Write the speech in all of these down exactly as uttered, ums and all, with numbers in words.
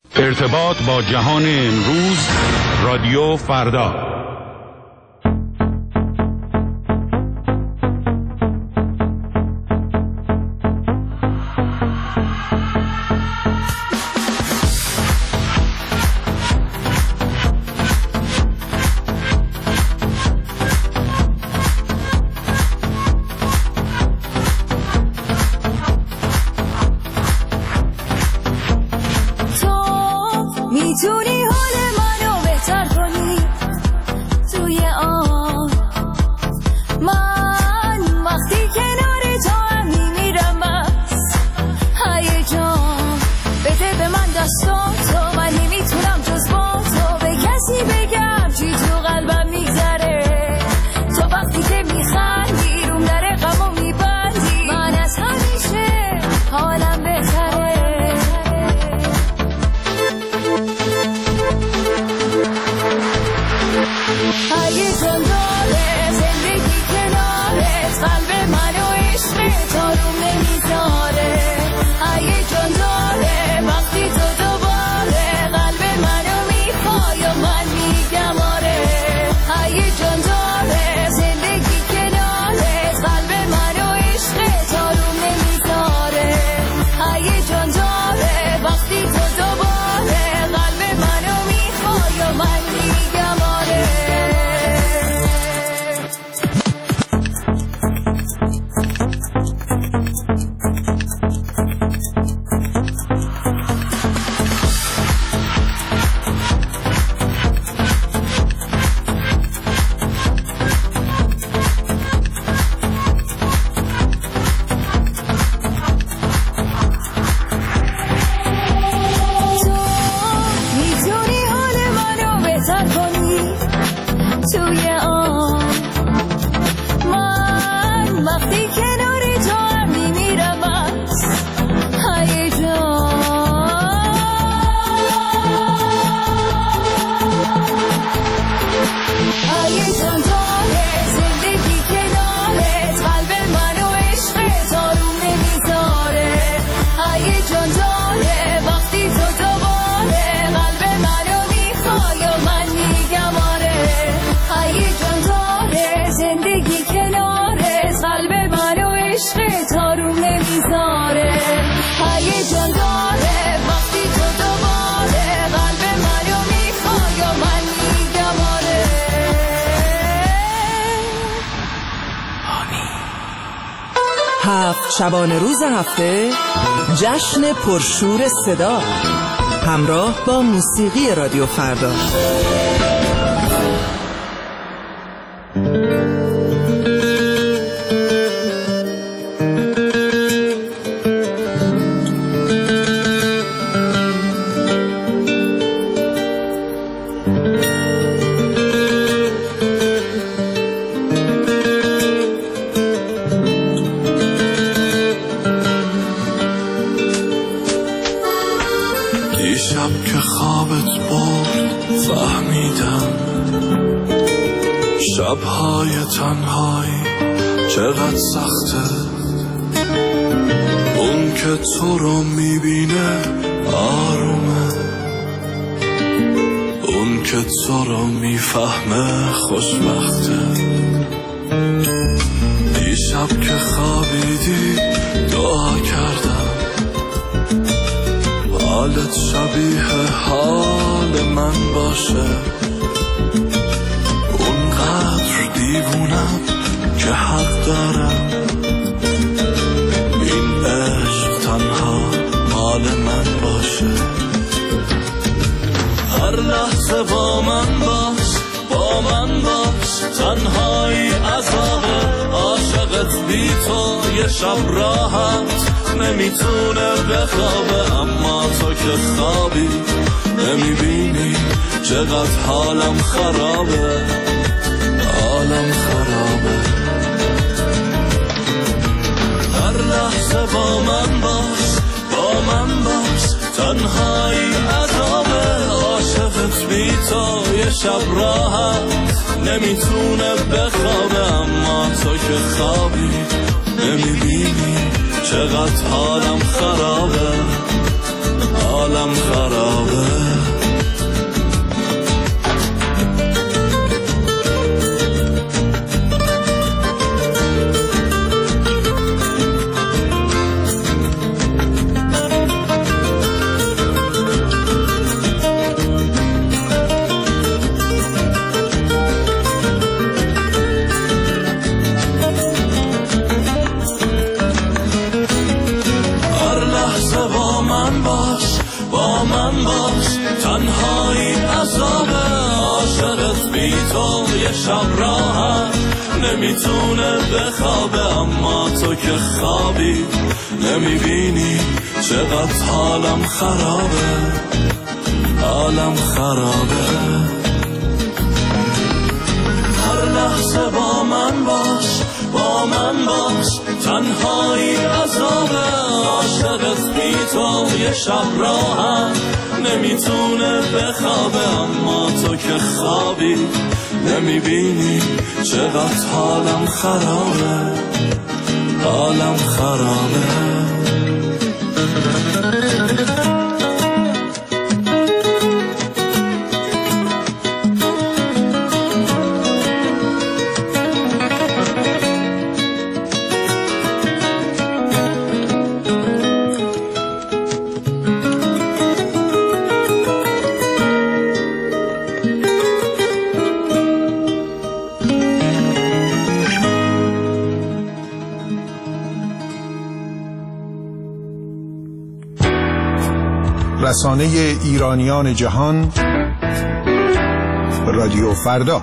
ارتباط با جهان امروز، رادیو فردا. میتونی حال منو بهتر کنی توی آن من وقتی کنار تو هم میمیرم از هیجان. بده به من دستاتو، من نمیتونم جز با تو به کسی بگم چی تو قلبم میگذره. تو وقتی که میخندی روم در غمو میبندی، من از همیشه حالم بهتره. هیجان داره زندگی کنارت، قلب منو عشقت آروم نمیذاره. هیجان داره وقتی تو دوباره قلب منو میخوای و من میگم آره. هیجان داره زندگی کنارت، قلب منو عشقت آروم نمیذاره. هیجان داره وقتی تو دوباره قلب منو میخوای و من میگم آره. توی آن من وقتی کنار تو هم میمیرم از هیجان. هیجان داره زندگی کنارت، قلب منو عشقت آروم نمیذاره. هیجان داره وقتی تو دوباره قلب منو میخوای و من میگم آره. هیجان داره زندگی کنارت، قلب منو عشقت آروم نمیذاره. هیجان داره وقتی تو دوباره قلب منو میخوای و من میگم آره. هفت شبانه روز هفته جشن پرشور صدا همراه با موسیقی رادیو فردا. دیشب که خوابت برد فهمیدم شبهای تنهایی چقدر سخته. اون که تو رو میبینه آرومه، اون که تو رو میفهمه خوشبخته. دیشب که خوابیدی دعا کردم حالت شبیه حال من باشه. اونقدر دیوونم که حق دارم این عشق تنها مال من باشه. هر لحظه با من باش، با من باش، تنهایی عذابه. عاشقت بی تو یه شب راحت نمیتونه بخوابه. اما تو که خوابی نمیبینی چقدر حالم خرابه، حالم خرابه. هر لحظه با من باش، با من باش، تنهایی عذابه. عاشقت بی تو یه شب راحت نمیتونه بخوابه. اما تو که خوابی نمیبینی چقدر حالم خرابه، حالم خرابه. با من باش، تنهایی عذابه، عاشقت بی تو یه شب راحت نمیتونه بخوابه، اما تو که خوابی نمیبینی چقدر حالم خرابه، حالم خرابه. هر لحظه با من باش، با من باش، تنهایی عذابه، عاشقت بی تو یه شب راحت نمیتونه بخوابه، اما تو که خوابی نمیبینی چقدر حالم خرابه، حالم خرابه. رسانه ایرانیان جهان، رادیو فردا.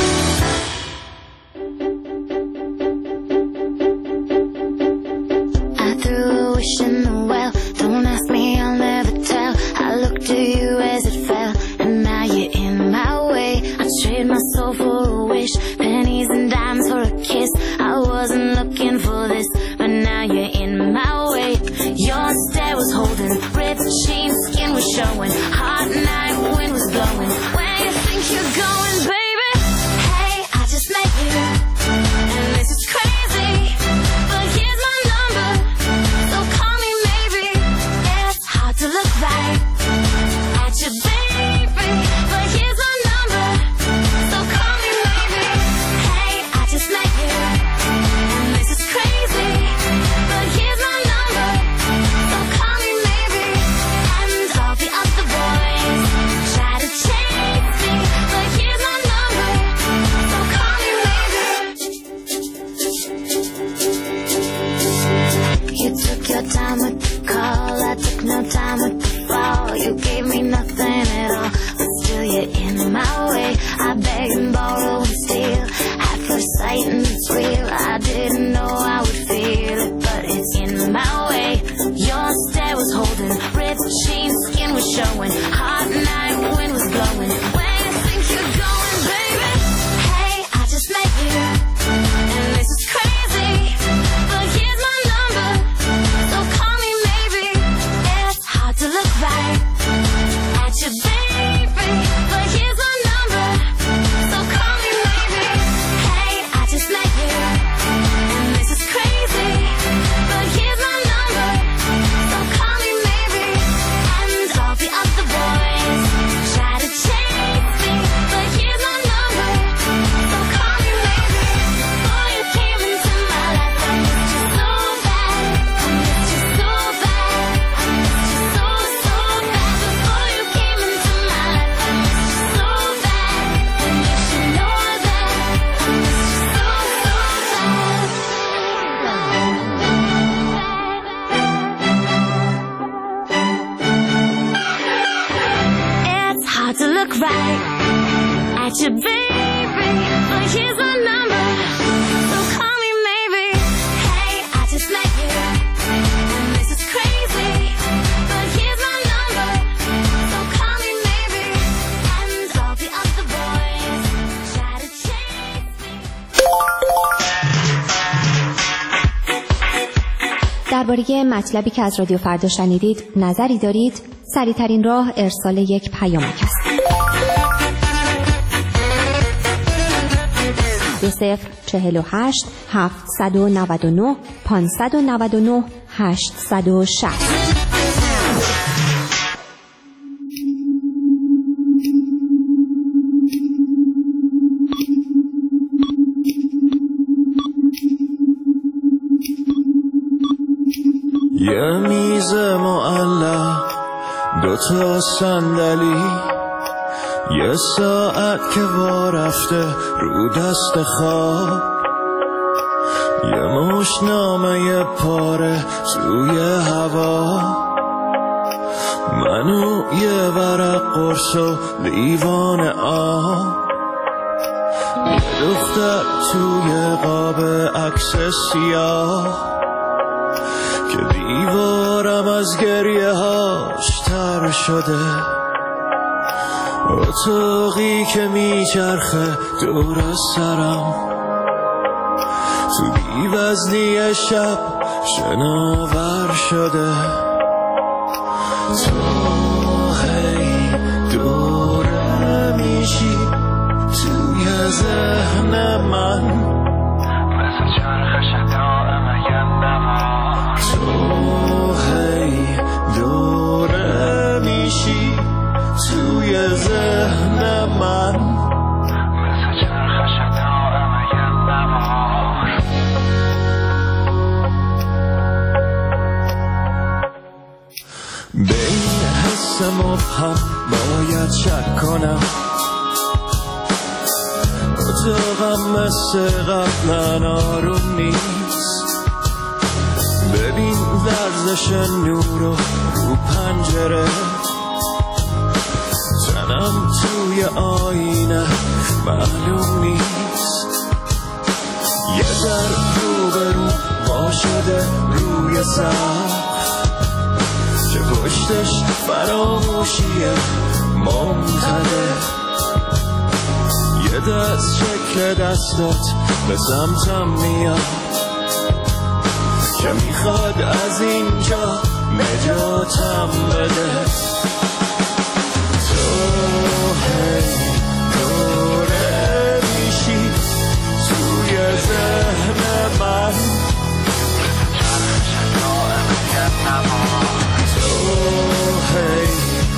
درباره مطلبی که از رادیو فردا شنیدید نظری دارید؟ سریع‌ترین راه ارسال یک پیامک است. دو صفر چهل و هشت هفتصد و نود و نه پانصد و نود و نه هشتصد و شصت. یه میز معلق، دوتا صندلی، یه ساعت که وا رفته رو دست خواب، یه مشت نامه پاره توی هوا، منو یه ورق قرص و لیوان آب، یه دختر توی قاب عکس سیاه که دیوارم از گریه هاش تر شده، اتاقی که میچرخه دور سرم، تو بی‌وزنی شب شناور شده. تو هی دوره میشی توی ذهن من، مثل چرخش دائم یه نوا. تو هی دوره میشی توی ذهن من، مثل چرخش دائم یه نوار. به این حس مبهم باید شک کنم، اتاقم مثل قبلا آروم نیست. ببین لرزش نور رو پنجره، تنم توی آینه معلوم نیست. یه در رو به رو ما شده روی سقف که پشتش فراموشیه ممتده. یه دست شکل دستات به سمتم میاد که میخواد از اینجا نجاتم بده. تو هی دوره میشی توی ذهن من، تو هی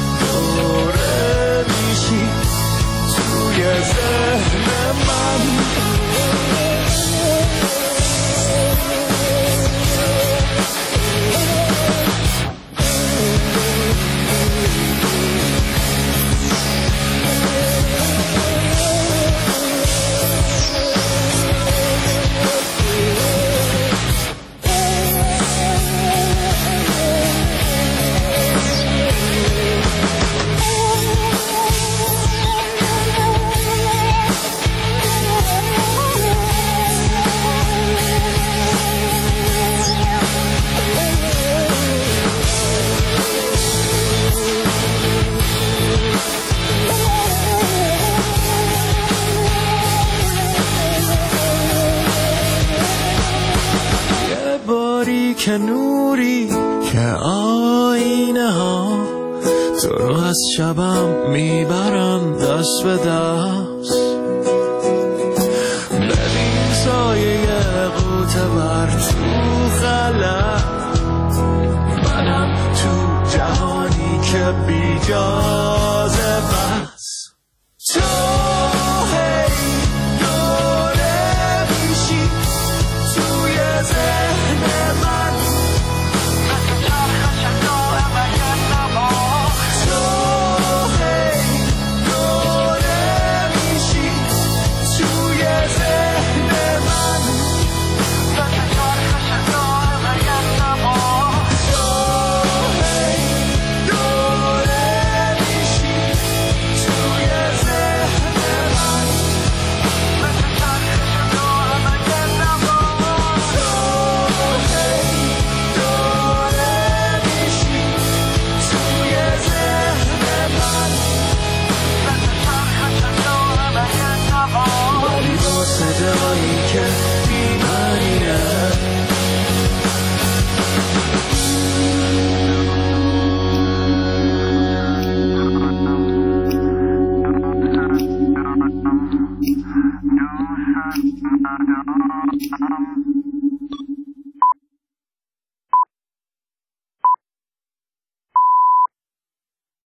دوره میشی توی ذهن من. که نوری که آینه ها تو رو از شبم میبرن دست به دست. ببین سایه قوت بر تو خلق، منم تو جهانی که بیجازه بس. تو